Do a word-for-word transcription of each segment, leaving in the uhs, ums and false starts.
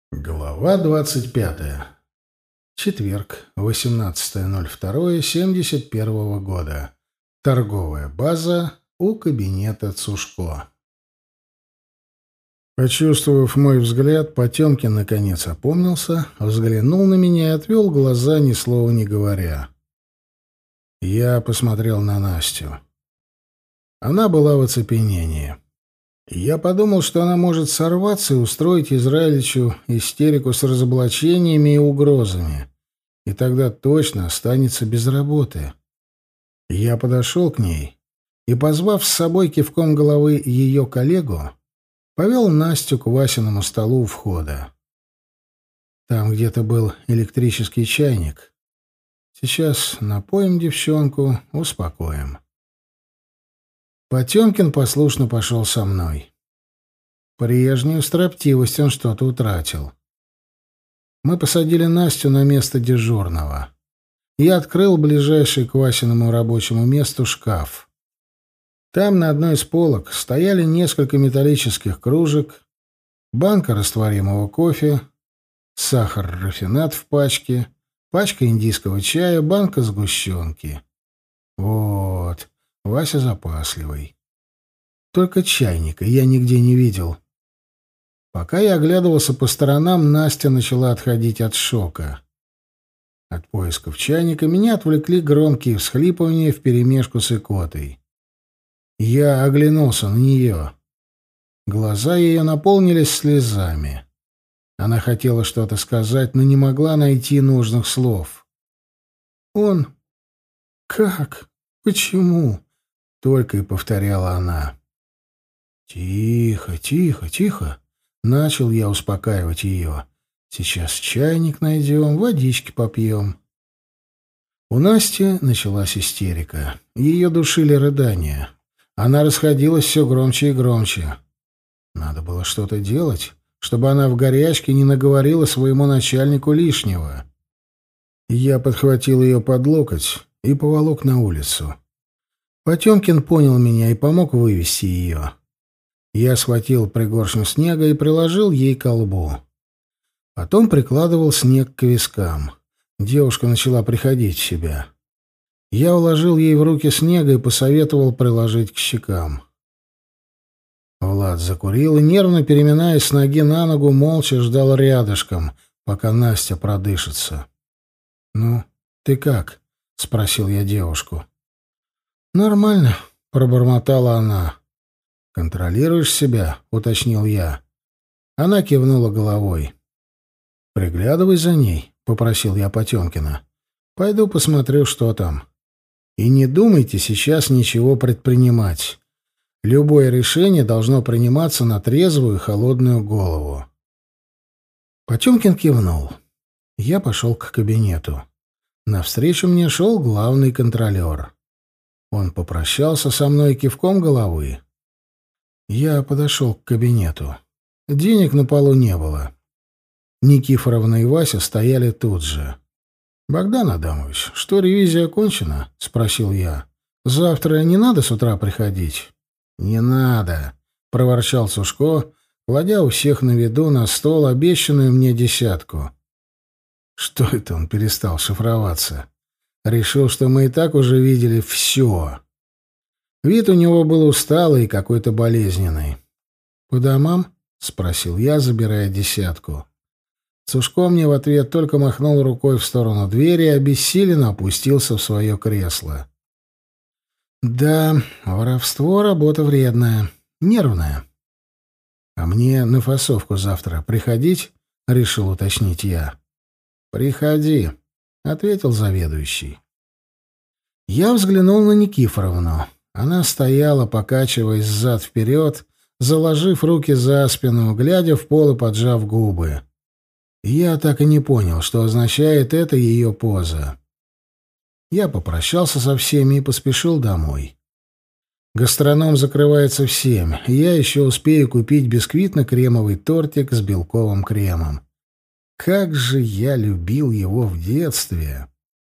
Глава двадцать пятая. Четверг, восемнадцатое ноль второе семьдесят первого года. Торговая база у кабинета Цушко. Почувствовав мой взгляд, Потемкин наконец опомнился, взглянул на меня и отвел глаза, ни слова не говоря. Я посмотрел на Настю. Она была в оцепенении. Я подумал, что она может сорваться и устроить Израилевичу истерику с разоблачениями и угрозами, и тогда точно останется без работы. Я подошел к ней и, позвав с собой кивком головы ее коллегу, повел Настю к Васиному столу у входа. Там где-то был электрический чайник. Сейчас напоим девчонку, успокоим. Потемкин послушно пошел со мной. Прежнюю строптивость он что-то утратил. Мы посадили Настю на место дежурного. Я открыл ближайший к Васиному рабочему месту шкаф. Там на одной из полок стояли несколько металлических кружек, банка растворимого кофе, сахар-рафинад в пачке, пачка индийского чая, банка сгущенки. Вот... Вася запасливый. Только чайника я нигде не видел. Пока я оглядывался по сторонам, Настя начала отходить от шока. От поисков чайника меня отвлекли громкие всхлипывания вперемешку с икотой. Я оглянулся на нее. Глаза ее наполнились слезами. Она хотела что-то сказать, но не могла найти нужных слов. «Он? Как? Почему?» Только и повторяла она. «Тихо, тихо, тихо!» Начал я успокаивать ее. «Сейчас чайник найдем, водички попьем». У Насти началась истерика. Ее душили рыдания. Она расходилась все громче и громче. Надо было что-то делать, чтобы она в горячке не наговорила своему начальнику лишнего. Я подхватил ее под локоть и поволок на улицу. Потемкин понял меня и помог вывести ее. Я схватил пригоршню снега и приложил ей к лбу. Потом прикладывал снег к вискам. Девушка начала приходить в себя. Я уложил ей в руки снега и посоветовал приложить к щекам. Влад закурил и, нервно переминаясь с ноги на ногу, молча ждал рядышком, пока Настя продышится. «Ну, ты как?» — спросил я девушку. «Нормально», — пробормотала она. «Контролируешь себя?» — уточнил я. Она кивнула головой. «Приглядывай за ней», — попросил я Потемкина. «Пойду посмотрю, что там. И не думайте сейчас ничего предпринимать. Любое решение должно приниматься на трезвую и холодную голову». Потемкин кивнул. Я пошел к кабинету. Навстречу мне шел главный контролер. Он попрощался со мной кивком головы. Я подошел к кабинету. Денег на полу не было. Никифоровна и Вася стояли тут же. «Богдан Адамович, что, ревизия окончена?» — спросил я. «Завтра не надо с утра приходить?» «Не надо», — проворчал Цушко, кладя у всех на виду на стол обещанную мне десятку. Что это он перестал шифроваться? Решил, что мы и так уже видели все. Вид у него был усталый и какой-то болезненный. «По домам?» — спросил я, забирая десятку. Цушко мне в ответ только махнул рукой в сторону двери и обессиленно опустился в свое кресло. «Да, воровство — работа вредная, нервная. А мне на фасовку завтра приходить?» — решил уточнить я. «Приходи», — ответил заведующий. Я взглянул на Никифоровну. Она стояла, покачиваясь взад-вперед, заложив руки за спину, глядя в пол и поджав губы. Я так и не понял, что означает эта ее поза. Я попрощался со всеми и поспешил домой. Гастроном закрывается в семь, и я еще успею купить бисквитно-кремовый тортик с белковым кремом. Как же я любил его в детстве!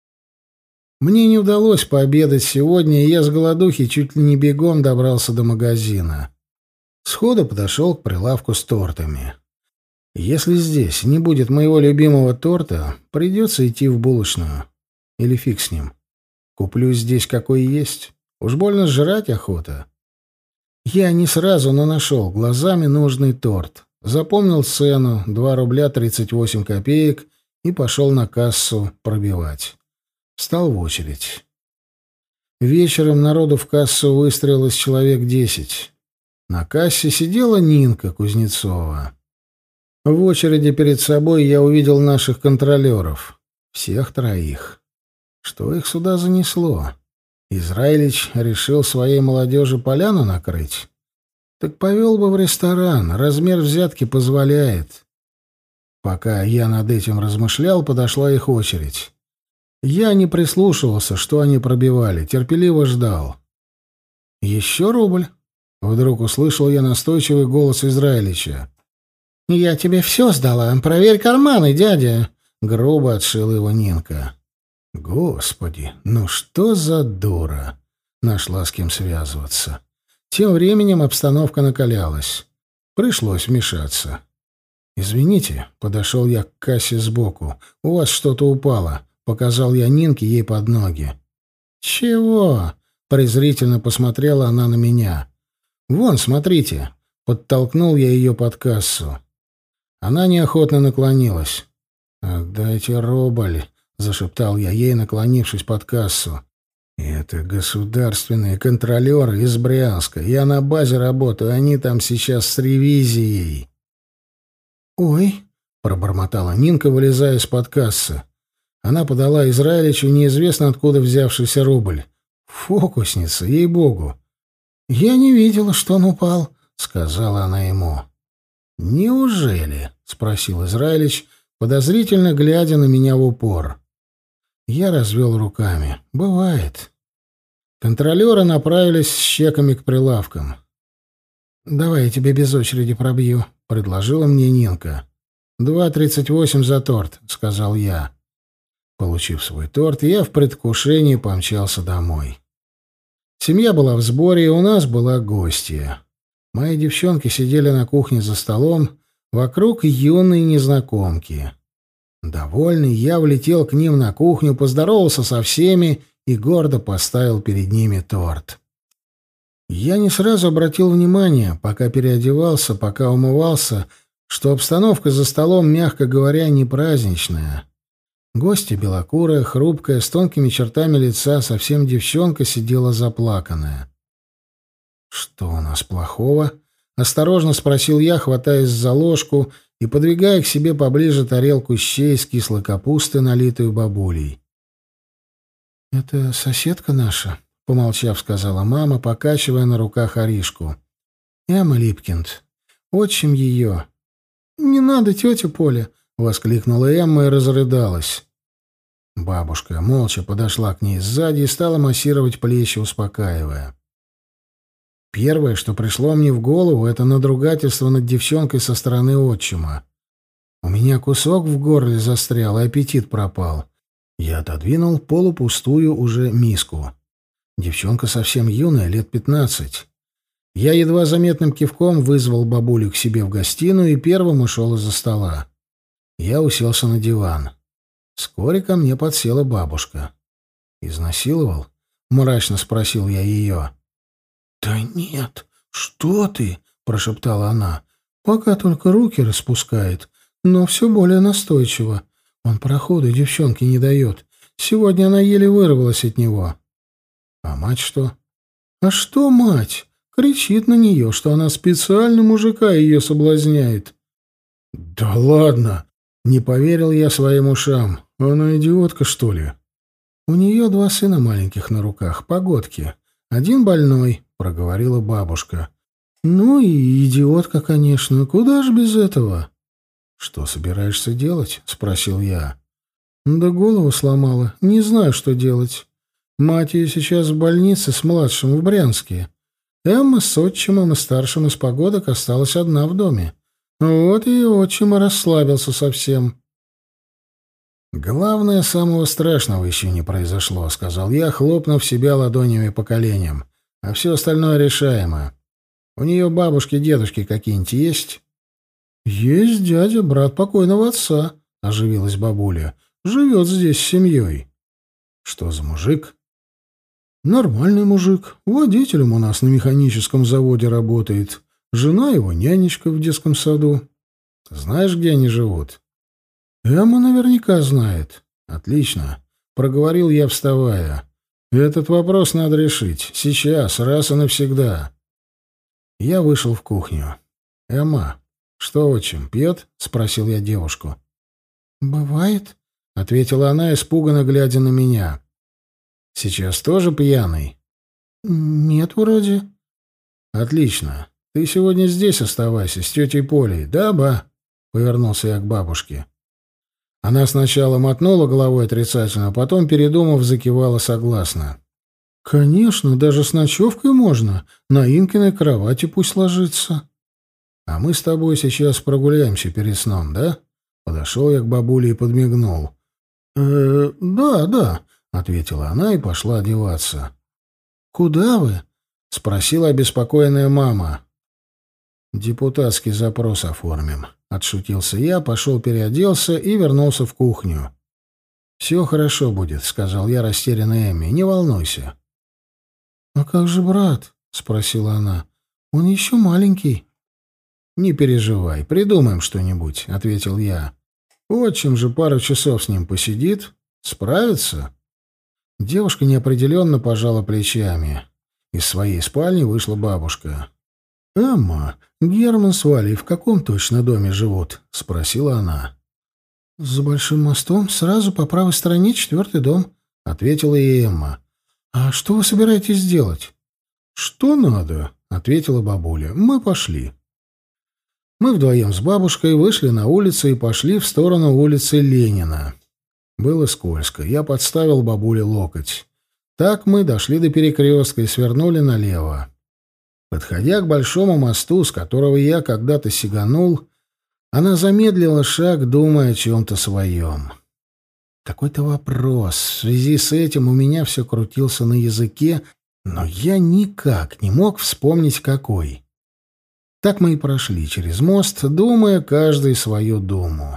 Мне не удалось пообедать сегодня, и я с голодухи чуть ли не бегом добрался до магазина. Сходу подошел к прилавку с тортами. Если здесь не будет моего любимого торта, придется идти в булочную. Или фиг с ним. Куплю здесь какой есть. Уж больно жрать охота. Я не сразу, но нашел глазами нужный торт. Запомнил цену — два рубля тридцать восемь копеек и пошел на кассу пробивать. Встал в очередь. Вечером народу в кассу выстроилось человек десять. На кассе сидела Нинка Кузнецова. В очереди перед собой я увидел наших контролеров. Всех троих. Что их сюда занесло? Израилич решил своей молодежи поляну накрыть? Так повел бы в ресторан, размер взятки позволяет. Пока я над этим размышлял, подошла их очередь. Я не прислушивался, что они пробивали, терпеливо ждал. «Еще рубль?» — вдруг услышал я настойчивый голос Израилича. «Я тебе все сдала, проверь карманы, дядя!» — грубо отшила его Нинка. Господи, ну что за дура! Нашла с кем связываться. Тем временем обстановка накалялась. Пришлось вмешаться. «Извините», — подошел я к кассе сбоку, — «у вас что-то упало», — показал я Нинке ей под ноги. «Чего?» — презрительно посмотрела она на меня. «Вон, смотрите», — подтолкнул я ее под кассу. Она неохотно наклонилась. «Отдайте рубль», — зашептал я ей, наклонившись под кассу. «Это государственные контролеры из Брянска. Я на базе работаю, они там сейчас с ревизией». «Ой», — пробормотала Нинка, вылезая из-под кассы. Она подала Израиличу неизвестно откуда взявшийся рубль. «Фокусница, ей-богу!» «Я не видела, что он упал», — сказала она ему. «Неужели?» — спросил Израилич, подозрительно глядя на меня в упор. Я развел руками. «Бывает». Контролеры направились с чеками к прилавкам. «Давай я тебе без очереди пробью», — предложила мне Нинка. «Два тридцать восемь за торт», — сказал я. Получив свой торт, я в предвкушении помчался домой. Семья была в сборе, и у нас была гостья. Мои девчонки сидели на кухне за столом, вокруг юной незнакомки. Довольный, я влетел к ним на кухню, поздоровался со всеми и гордо поставил перед ними торт. Я не сразу обратил внимание, пока переодевался, пока умывался, что обстановка за столом, мягко говоря, не праздничная. Гостья белокурая, хрупкая, с тонкими чертами лица, совсем девчонка, сидела заплаканная. «Что у нас плохого?» — осторожно спросил я, хватаясь за ложку и подвигая к себе поближе тарелку щей с кислой капусты, налитую бабулей. «Это соседка наша», — помолчав, сказала мама, покачивая на руках Аришку. «Эмма Липкинд. Отчим ее». «Не надо, тетя Поля», — воскликнула Эмма и разрыдалась. Бабушка молча подошла к ней сзади и стала массировать плечи, успокаивая. Первое, что пришло мне в голову, — это надругательство над девчонкой со стороны отчима. У меня кусок в горле застрял, и аппетит пропал. Я отодвинул полупустую уже миску. Девчонка совсем юная, лет пятнадцать. Я едва заметным кивком вызвал бабулю к себе в гостиную и первым ушел из-за стола. Я уселся на диван. Вскоре ко мне подсела бабушка. «Изнасиловал?» — мрачно спросил я ее. «Да нет, что ты?» — прошептала она. «Пока только руки распускает, но все более настойчиво. Он проходу девчонке не дает. Сегодня она еле вырвалась от него». «А мать что?» «А что мать? Кричит на нее, что она специально мужика ее соблазняет». «Да ладно!» — не поверил я своим ушам. «Она идиотка, что ли?» «У нее два сына маленьких на руках, погодки. Один больной», — проговорила бабушка. «Ну и идиотка, конечно. Куда ж без этого?» «Что собираешься делать?» — спросил я. «Да голову сломала. Не знаю, что делать. Мать ее сейчас в больнице с младшим в Брянске. Эмма с отчимом и старшим из погодок осталась одна в доме. Вот и отчим и расслабился совсем». «Главное, самого страшного еще не произошло», — сказал я, хлопнув себя ладонями по коленям. «А все остальное решаемо. У нее бабушки, дедушки какие-нибудь есть?» «Есть дядя, брат покойного отца», — оживилась бабуля. «Живет здесь с семьей». «Что за мужик?» «Нормальный мужик. Водителем у нас на механическом заводе работает. Жена его нянечка в детском саду». «Знаешь, где они живут?» «Эмма наверняка знает». «Отлично», — проговорил я, вставая. «Этот вопрос надо решить. Сейчас, раз и навсегда». Я вышел в кухню. «Эмма, что отчим, пьет?» — спросил я девушку. «Бывает», — ответила она, испуганно глядя на меня. «Сейчас тоже пьяный?» «Нет, вроде». «Отлично. Ты сегодня здесь оставайся, с тетей Полей, да, ба?» — повернулся я к бабушке. Она сначала мотнула головой отрицательно, а потом, передумав, закивала согласно. «Конечно, даже с ночевкой можно. На Инкиной кровати пусть ложится». «А мы с тобой сейчас прогуляемся перед сном, да?» Подошел я к бабуле и подмигнул. «Э, да, да», — ответила она и пошла одеваться. «Куда вы?» — спросила обеспокоенная мама. «Депутатский запрос оформим», — отшутился я, пошел переоделся и вернулся в кухню. «Все хорошо будет», — сказал я растерянной Эмме. «Не волнуйся». «А как же брат?» — спросила она. «Он еще маленький». «Не переживай, придумаем что-нибудь», — ответил я. «Отчим же пару часов с ним посидит. Справится?» Девушка неопределенно пожала плечами. Из своей спальни вышла бабушка. «Эмма, Герман с Валей в каком точно доме живут?» — спросила она. «За большим мостом, сразу по правой стороне, четвертый дом», — ответила ей Эмма. «А что вы собираетесь делать?» «Что надо?» — ответила бабуля. «Мы пошли». Мы вдвоем с бабушкой вышли на улицу и пошли в сторону улицы Ленина. Было скользко. Я подставил бабуле локоть. Так мы дошли до перекрестка и свернули налево. Подходя к большому мосту, с которого я когда-то сиганул, она замедлила шаг, думая о чем-то своем. Какой-то вопрос. В связи с этим у меня все крутился на языке, но я никак не мог вспомнить, какой. Так мы и прошли через мост, думая каждый свою думу.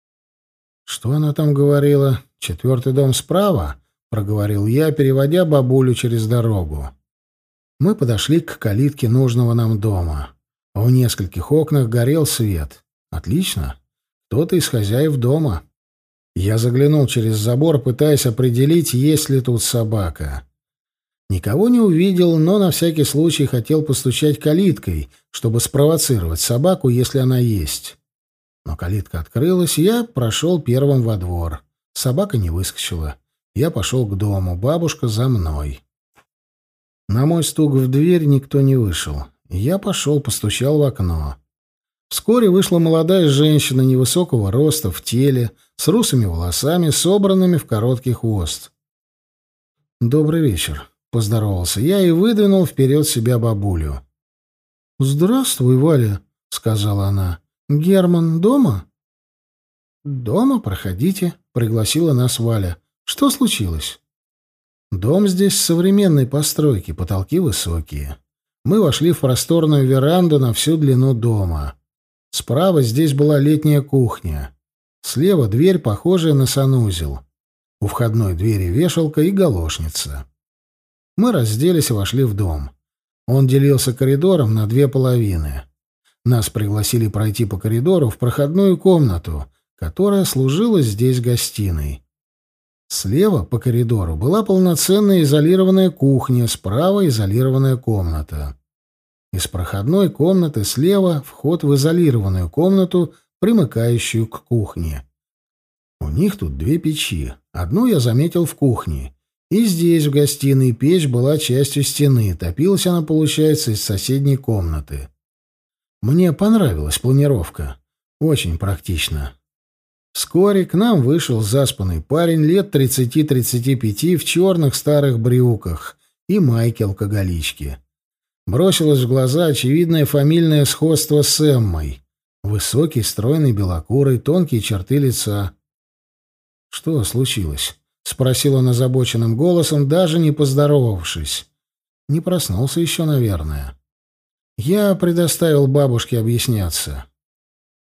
«Что она там говорила? Четвертый дом справа?» — проговорил я, переводя бабулю через дорогу. Мы подошли к калитке нужного нам дома. В нескольких окнах горел свет. Отлично. Кто-то из хозяев дома. Я заглянул через забор, пытаясь определить, есть ли тут собака. Никого не увидел, но на всякий случай хотел постучать калиткой, чтобы спровоцировать собаку, если она есть. Но калитка открылась, я прошел первым во двор. Собака не выскочила. Я пошел к дому, бабушка за мной. На мой стук в дверь никто не вышел. Я пошел, постучал в окно. Вскоре вышла молодая женщина невысокого роста в теле, с русыми волосами, собранными в короткий хвост. «Добрый вечер», — поздоровался я и выдвинул вперед себя бабулю. «Здравствуй, Валя», — сказала она. «Герман дома?» «Дома, проходите», — пригласила нас Валя. «Что случилось?» «Дом здесь современной постройки, потолки высокие. Мы вошли в просторную веранду на всю длину дома. Справа здесь была летняя кухня. Слева дверь, похожая на санузел. У входной двери вешалка и галошница. Мы разделись и вошли в дом. Он делился коридором на две половины. Нас пригласили пройти по коридору в проходную комнату, которая служила здесь гостиной. Слева по коридору была полноценная изолированная кухня, справа изолированная комната. Из проходной комнаты слева вход в изолированную комнату, примыкающую к кухне. У них тут две печи. Одну я заметил в кухне. И здесь, в гостиной, печь была частью стены. Топилась она, получается, из соседней комнаты. Мне понравилась планировка. Очень практично. Вскоре к нам вышел заспанный парень лет тридцати-тридцати пяти в черных старых брюках и майке-алкоголичке. Бросилось в глаза очевидное фамильное сходство с Эммой. Высокий, стройный, белокурый, тонкие черты лица. «Что случилось?» — спросил он озабоченным голосом, даже не поздоровавшись. Не проснулся еще, наверное. Я предоставил бабушке объясняться.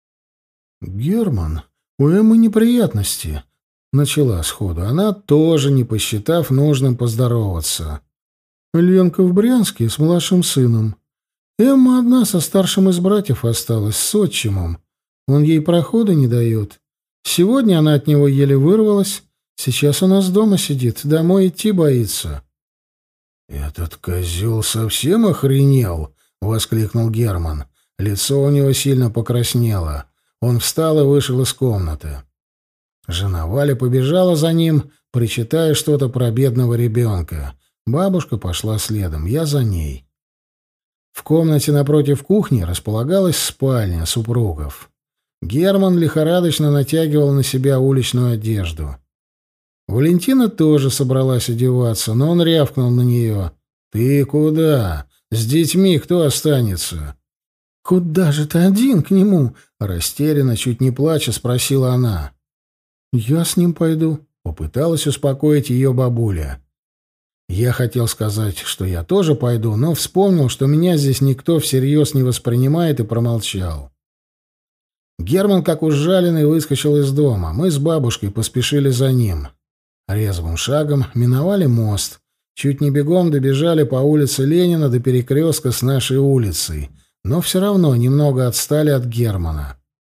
«Герман, у Эммы неприятности», — начала сходу. Она тоже, не посчитав нужным поздороваться. «Ленка в Брянске с младшим сыном. Эмма одна со старшим из братьев осталась, с отчимом. Он ей прохода не дает. Сегодня она от него еле вырвалась. Сейчас у нас дома сидит, домой идти боится». «Этот козел совсем охренел?» — воскликнул Герман. Лицо у него сильно покраснело. Он встал и вышел из комнаты. Жена Валя побежала за ним, причитая что-то про бедного ребенка. Бабушка пошла следом, я за ней. В комнате напротив кухни располагалась спальня супругов. Герман лихорадочно натягивал на себя уличную одежду. Валентина тоже собралась одеваться, но он рявкнул на нее. «Ты куда? С детьми кто останется?» «Куда же ты один к нему?» — растерянно, чуть не плача, спросила она. «Я с ним пойду», — попыталась успокоить ее бабуля. Я хотел сказать, что я тоже пойду, но вспомнил, что меня здесь никто всерьез не воспринимает, и промолчал. Герман, как ужаленный, выскочил из дома. Мы с бабушкой поспешили за ним. Резвым шагом миновали мост. Чуть не бегом добежали по улице Ленина до перекрестка с нашей улицей, но все равно немного отстали от Германа.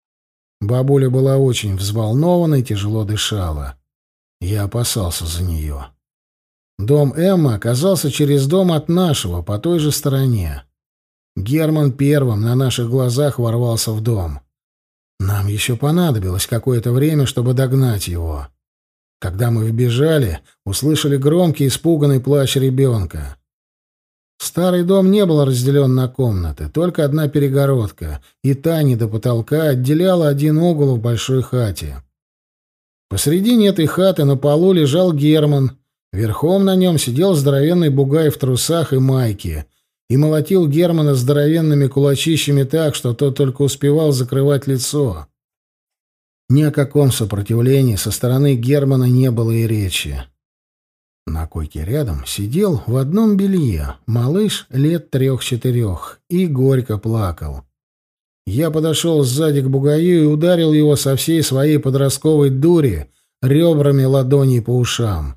Бабуля была очень взволнована и тяжело дышала. Я опасался за нее. Дом Эммы оказался через дом от нашего, по той же стороне. Герман первым на наших глазах ворвался в дом. Нам еще понадобилось какое-то время, чтобы догнать его. Когда мы вбежали, услышали громкий испуганный плач ребенка. Старый дом не был разделен на комнаты, только одна перегородка, и та не до потолка отделяла один угол в большой хате. Посредине этой хаты на полу лежал Герман. Верхом на нем сидел здоровенный бугай в трусах и майке и молотил Германа здоровенными кулачищами так, что тот только успевал закрывать лицо. Ни о каком сопротивлении со стороны Германа не было и речи. На койке рядом сидел в одном белье малыш лет трех-четырех и горько плакал. Я подошел сзади к бугаю и ударил его со всей своей подростковой дури ребрами ладоней по ушам.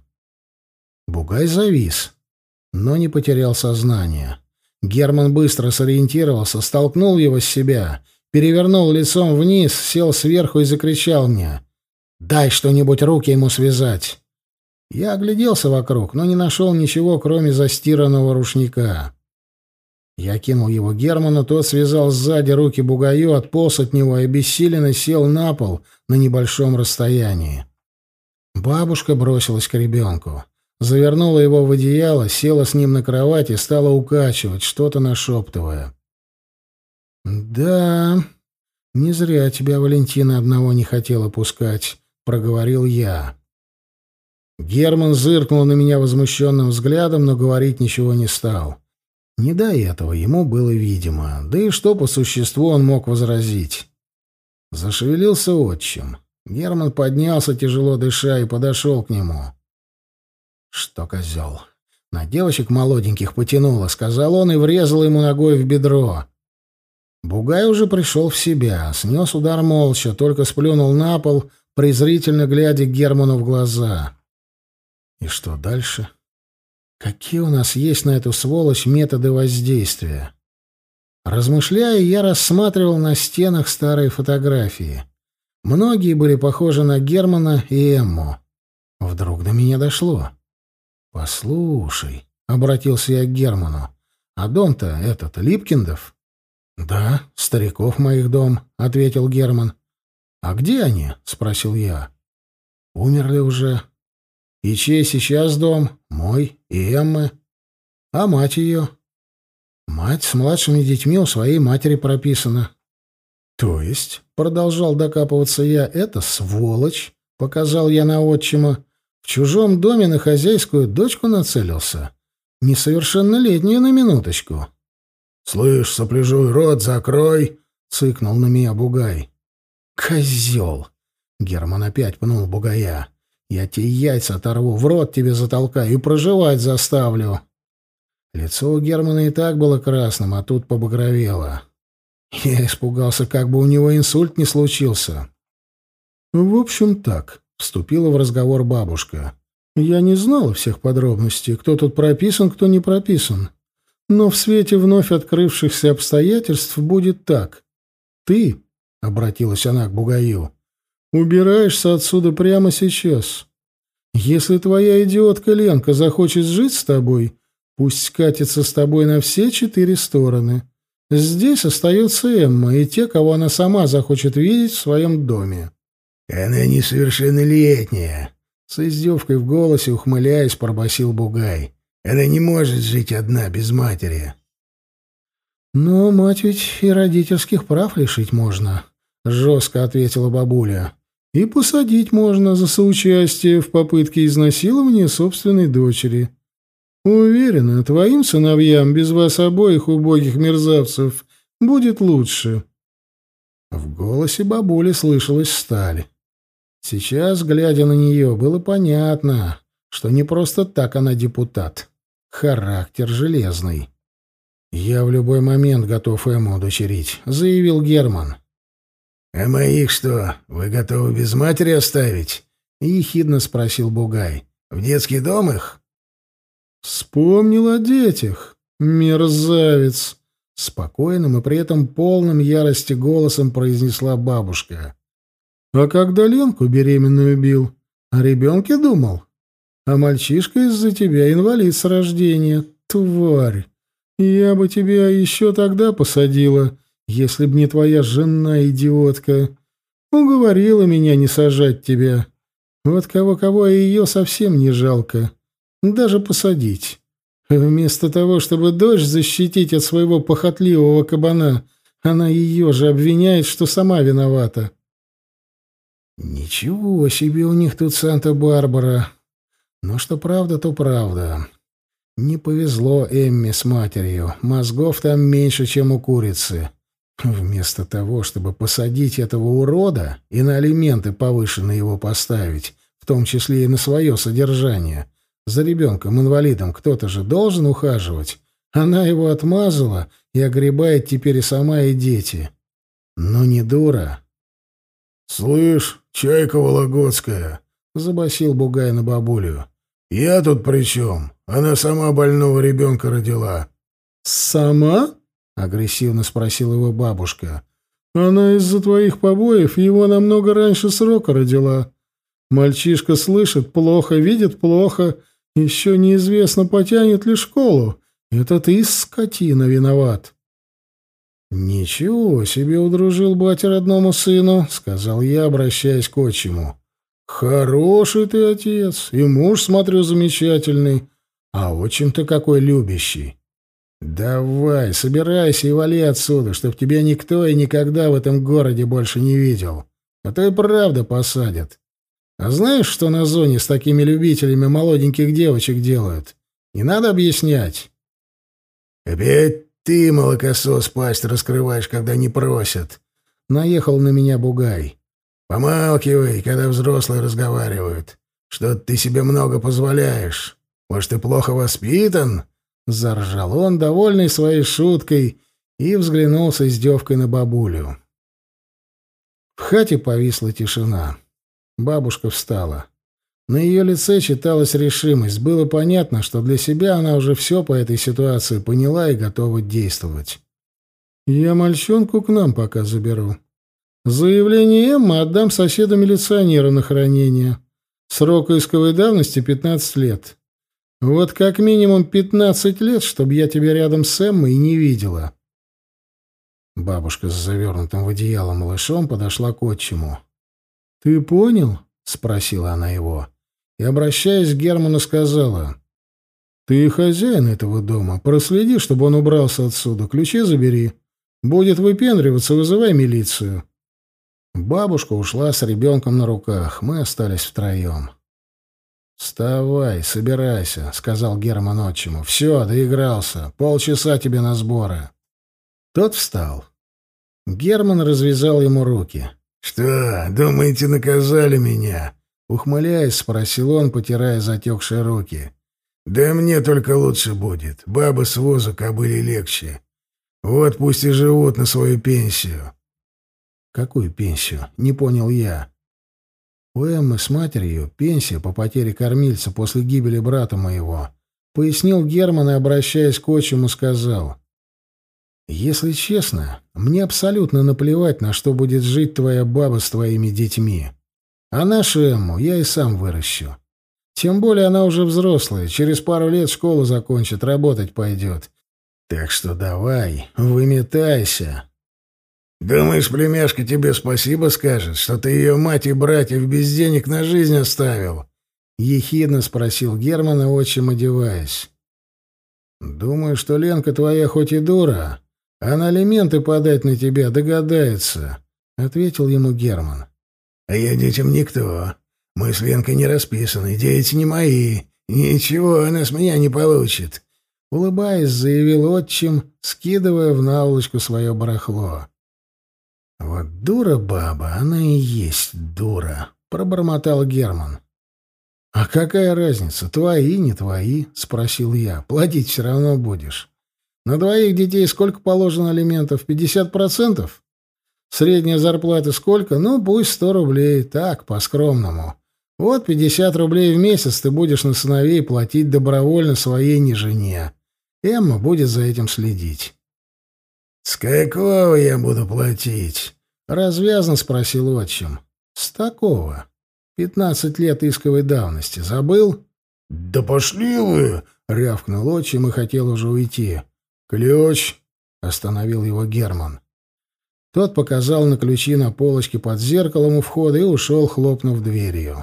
Бугай завис, но не потерял сознание. Герман быстро сориентировался, столкнул его с себя, перевернул лицом вниз, сел сверху и закричал мне: «Дай что-нибудь руки ему связать!» Я огляделся вокруг, но не нашел ничего, кроме застиранного рушника. Я кинул его Герману, тот связал сзади руки бугаю, отполз от него и обессиленно сел на пол на небольшом расстоянии. Бабушка бросилась к ребенку. Завернула его в одеяло, села с ним на кровать и стала укачивать, что-то нашептывая. «Да, не зря тебя Валентина одного не хотела пускать», — проговорил я. Герман зыркнул на меня возмущенным взглядом, но говорить ничего не стал. Не до этого ему было видимо, да и что по существу он мог возразить. Зашевелился отчим. Герман поднялся, тяжело дыша, и подошел к нему. «Что, козел, на девочек молоденьких потянуло», — сказал он и врезал ему ногой в бедро. Бугай уже пришел в себя, снес удар молча, только сплюнул на пол, презрительно глядя Герману в глаза. И что дальше? Какие у нас есть на эту сволочь методы воздействия? Размышляя, я рассматривал на стенах старые фотографии. Многие были похожи на Германа и Эмму. Вдруг до меня дошло. «Послушай», — обратился я к Герману, — «а дом-то этот Липкиндов?» «Да, стариков моих дом», — ответил Герман. «А где они?» — спросил я. «Умерли уже». «И чей сейчас дом?» «Мой и Эммы». «А мать ее?» «Мать с младшими детьми у своей матери прописана». «То есть», — продолжал докапываться я, — «это сволочь», — показал я на отчима, — «в чужом доме на хозяйскую дочку нацелился. Несовершеннолетнюю на минуточку». «Слышь, сопляжуй, рот закрой!» — цыкнул на меня бугай. «Козел!» — Герман опять пнул бугая. «Я тебе яйца оторву, в рот тебе затолкаю и проживать заставлю». Лицо у Германа и так было красным, а тут побагровело. Я испугался, как бы у него инсульт не случился. «В общем, так», — вступила в разговор бабушка. «Я не знала всех подробностей, кто тут прописан, кто не прописан. Но в свете вновь открывшихся обстоятельств будет так. Ты, — обратилась она к бугаю, — убираешься отсюда прямо сейчас. Если твоя идиотка Ленка захочет жить с тобой, пусть скатится с тобой на все четыре стороны. Здесь остается Эмма и те, кого она сама захочет видеть в своем доме». «Она несовершеннолетняя», — с издевкой в голосе, ухмыляясь, пробасил бугай. «Она не может жить одна, без матери». «Но мать ведь и родительских прав лишить можно», — жестко ответила бабуля. «И посадить можно за соучастие в попытке изнасилования собственной дочери. Уверена, твоим сыновьям без вас обоих убогих мерзавцев будет лучше». В голосе бабули слышалась сталь. Сейчас, глядя на нее, было понятно, что не просто так она депутат. Характер железный. «Я в любой момент готов Эмму удочерить», — заявил Герман. «А моих что, вы готовы без матери оставить?» — ехидно спросил бугай. «В детский дом их?» «Вспомнил о детях, мерзавец!» — спокойным и при этом полным ярости голосом произнесла бабушка. «А когда Ленку беременную бил, о ребенке думал? А мальчишка из-за тебя инвалид с рождения, тварь! Я бы тебя еще тогда посадила, если б не твоя жена-идиотка. Уговорила меня не сажать тебя. Вот кого-кого, и ее совсем не жалко. Даже посадить. Вместо того, чтобы дочь защитить от своего похотливого кабана, она ее же обвиняет, что сама виновата». «Ничего себе у них тут Санта-Барбара. Но что правда, то правда. Не повезло Эмме с матерью. Мозгов там меньше, чем у курицы. Вместо того, чтобы посадить этого урода и на алименты повышенно его поставить, в том числе и на свое содержание, за ребенком-инвалидом кто-то же должен ухаживать. Она его отмазала и огребает теперь и сама, и дети. Ну не дура». «Слышь, чайка вологодская», — забасил бугай на бабулю. «Я тут при чем? Она сама больного ребенка родила». «Сама?» — агрессивно спросила его бабушка. «Она из-за твоих побоев его намного раньше срока родила. Мальчишка слышит плохо, видит плохо, еще неизвестно, потянет ли школу. Это ты, скотина, виноват». «Ничего себе удружил батя родному сыну», — сказал я, обращаясь к отчиму. «Хороший ты отец, и муж, смотрю, замечательный, а отчим-то какой любящий. Давай, собирайся и вали отсюда, чтоб тебя никто и никогда в этом городе больше не видел, а то и правда посадят. А знаешь, что на зоне с такими любителями молоденьких девочек делают? Не надо объяснять». «Опять ты, молокосос, пасть раскрываешь, когда не просят», — наехал на меня бугай. «Помалкивай, когда взрослые разговаривают. Что-то ты себе много позволяешь. Может, ты плохо воспитан?» — заржал он, довольный своей шуткой, и взглянул с издевкой на бабулю. В хате повисла тишина. Бабушка встала. На ее лице читалась решимость. Было понятно, что для себя она уже все по этой ситуации поняла и готова действовать. «Я мальчонку к нам пока заберу. Заявление Эммы отдам соседу-милиционеру на хранение. Срок исковой давности пятнадцать лет. Вот как минимум пятнадцать лет, чтобы я тебя рядом с Эммой не видела». Бабушка с завернутым в одеяло малышом подошла к отчиму. «Ты понял?» — спросила она его. И, обращаясь к Герману, сказала: «Ты хозяин этого дома. Проследи, чтобы он убрался отсюда. Ключи забери. Будет выпендриваться, вызывай милицию». Бабушка ушла с ребенком на руках. Мы остались втроем. «Вставай, собирайся», — сказал Герман отчиму. «Все, доигрался. Полчаса тебе на сборы». Тот встал. Герман развязал ему руки. «Что, думаете, наказали меня?» — ухмыляясь, спросил он, потирая затекшие руки. «Да мне только лучше будет. Баба с возу кобыле легче. Вот пусть и живут на свою пенсию». «Какую пенсию?» — не понял я. «У Эммы с матерью пенсия по потере кормильца после гибели брата моего», — пояснил Герман и, обращаясь к отчиму, сказал: «Если честно, мне абсолютно наплевать, на что будет жить твоя баба с твоими детьми. А нашу Эмму я и сам выращу. Тем более она уже взрослая, через пару лет школу закончит, работать пойдет. Так что давай, выметайся». «Думаешь, племяшка тебе спасибо скажет, что ты ее мать и братьев без денег на жизнь оставил?» — ехидно спросил Герман, отчим, одеваясь. «Думаю, что Ленка твоя хоть и дура, а на алименты подать на тебя догадается», — ответил ему Герман. «А я детям никто. Мы с Ленкой не расписаны, дети не мои. Ничего она с меня не получит», — улыбаясь, заявил отчим, скидывая в наволочку свое барахло. «Вот дура баба, она и есть дура», — пробормотал Герман. «А какая разница, твои, не твои?» — спросил я. «Платить все равно будешь. На двоих детей сколько положено алиментов? Пятьдесят процентов? Средняя зарплата сколько? Ну, пусть сто рублей. Так, по-скромному. Вот пятьдесят рублей в месяц ты будешь на сыновей платить добровольно своей не жене. Эмма будет за этим следить». «С какого я буду платить?» — развязно спросил отчим. «С такого. Пятнадцать лет исковой давности. Забыл?» «Да пошли вы!» — рявкнул отчим и хотел уже уйти. «Ключ!» — остановил его Герман. Тот показал на ключи на полочке под зеркалом у входа и ушел, хлопнув дверью.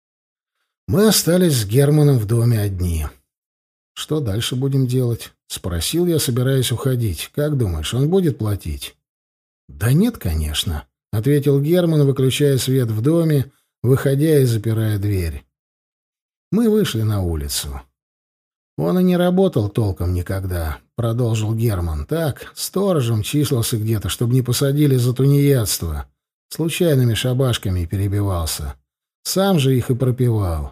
Мы остались с Германом в доме одни. «Что дальше будем делать?» — спросил я, собираясь уходить. «Как думаешь, он будет платить?» «Да нет, конечно», — ответил Герман, выключая свет в доме, выходя и запирая дверь. Мы вышли на улицу. «Он и не работал толком никогда», — продолжил Герман. «Так, сторожем числился где-то, чтобы не посадили за тунеядство. Случайными шабашками перебивался. Сам же их и пропивал».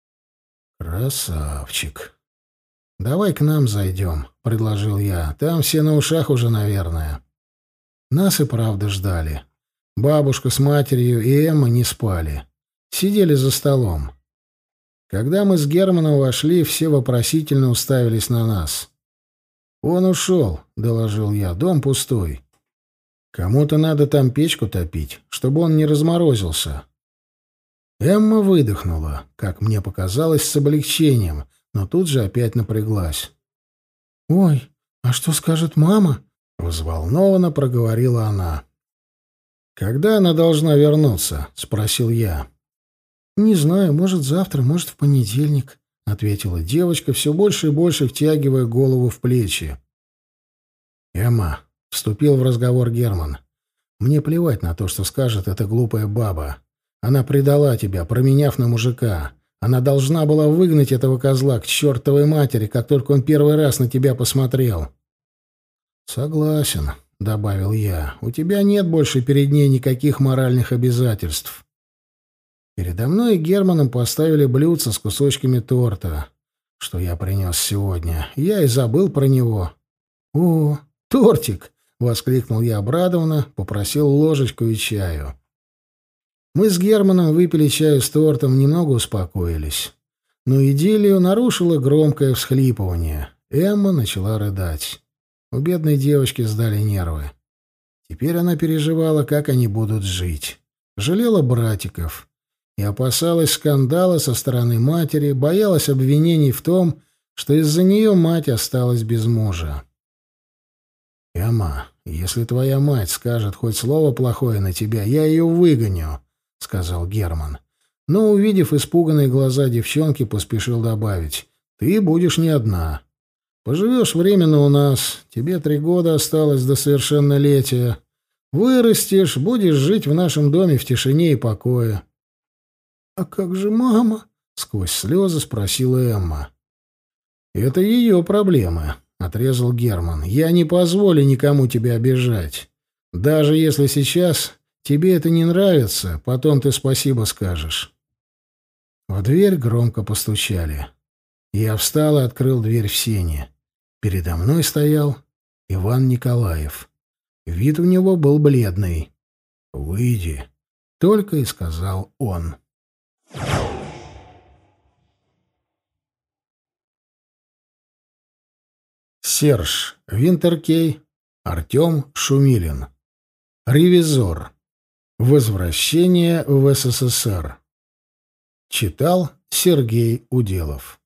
«Красавчик». «Давай к нам зайдем», — предложил я. «Там все на ушах уже, наверное». Нас и правда ждали. Бабушка с матерью и Эмма не спали. Сидели за столом. Когда мы с Германом вошли, все вопросительно уставились на нас. «Он ушел», — доложил я. «Дом пустой. Кому-то надо там печку топить, чтобы он не разморозился». Эмма выдохнула, как мне показалось, с облегчением, но тут же опять напряглась. «Ой, а что скажет мама?» — взволнованно проговорила она. «Когда она должна вернуться?» — спросил я. «Не знаю, может, завтра, может, в понедельник», — ответила девочка, все больше и больше втягивая голову в плечи. «Эмма», — вступил в разговор Герман, — «мне плевать на то, что скажет эта глупая баба. Она предала тебя, променяв на мужика. Она должна была выгнать этого козла к чертовой матери, как только он первый раз на тебя посмотрел». «Согласен», — добавил я, — «у тебя нет больше перед ней никаких моральных обязательств». Передо мной и Германом поставили блюдце с кусочками торта, что я принес сегодня. Я и забыл про него. «О, тортик!» — воскликнул я обрадованно, попросил ложечку и чаю. Мы с Германом выпили чаю с тортом, немного успокоились. Но идиллию нарушило громкое всхлипывание. Эмма начала рыдать. У бедной девочки сдали нервы. Теперь она переживала, как они будут жить. Жалела братиков. И опасалась скандала со стороны матери, боялась обвинений в том, что из-за нее мать осталась без мужа. «Эмма, если твоя мать скажет хоть слово плохое на тебя, я ее выгоню», — сказал Герман. Но, увидев испуганные глаза девчонки, поспешил добавить: «Ты будешь не одна. Поживешь временно у нас, тебе три года осталось до совершеннолетия. Вырастешь, будешь жить в нашем доме в тишине и покое». «А как же мама?» — сквозь слезы спросила Эмма. «Это ее проблемы», — отрезал Герман. «Я не позволю никому тебя обижать. Даже если сейчас тебе это не нравится, потом ты спасибо скажешь». В дверь громко постучали. Я встал и открыл дверь в сени. Передо мной стоял Иван Николаев. Вид у него был бледный. «Выйди», — только и сказал он. Серж Винтеркей, Артем Шумилин. Ревизор. Возвращение в СССР. Читал Сергей Уделов.